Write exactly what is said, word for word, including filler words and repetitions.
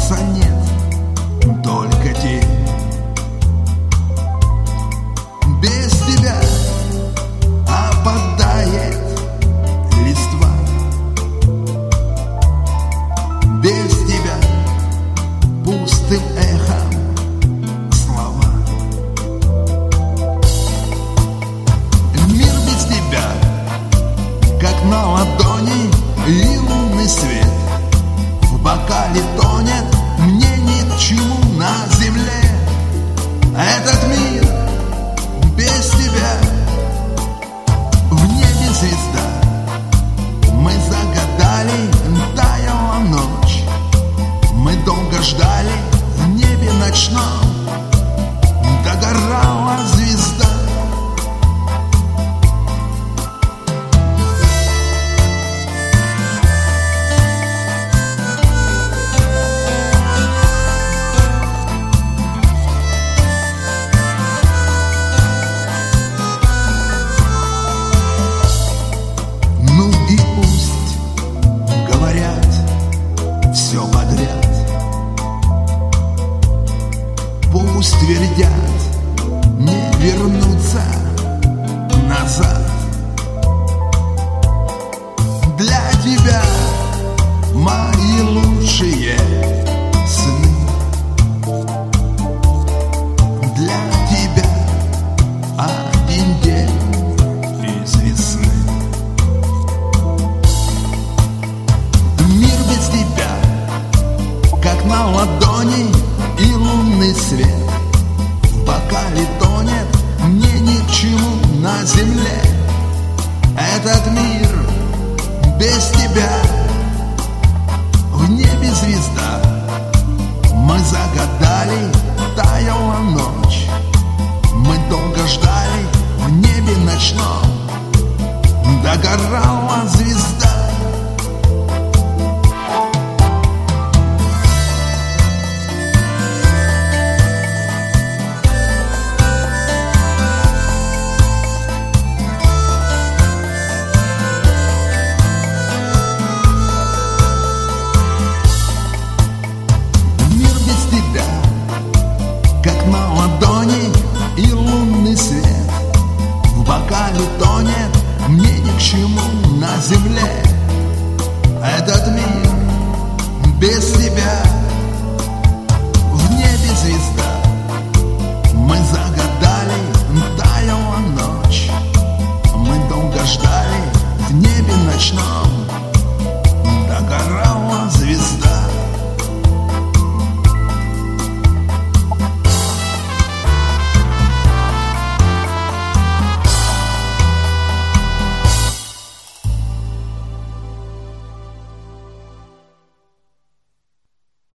солнца нет, только тень. Без тебя опадает листва, без тебя пустым эхом слова. Мир без тебя, как на ладони, и лунный свет в бокале тонет. Мне ни к чему на земле этот мир без тебя. В небе звезда, мы загадали, таяла ночь. Мы долго ждали, в небе ночном догорала звезда. Все подряд, пусть твердят, не вернуться назад. Для тебя мои лучшие сны, для тебя один день из весны. Мир без тебя, как на ладони, и лунный свет в бокале тонет. Мне ни к чему на земле этот мир без тебя.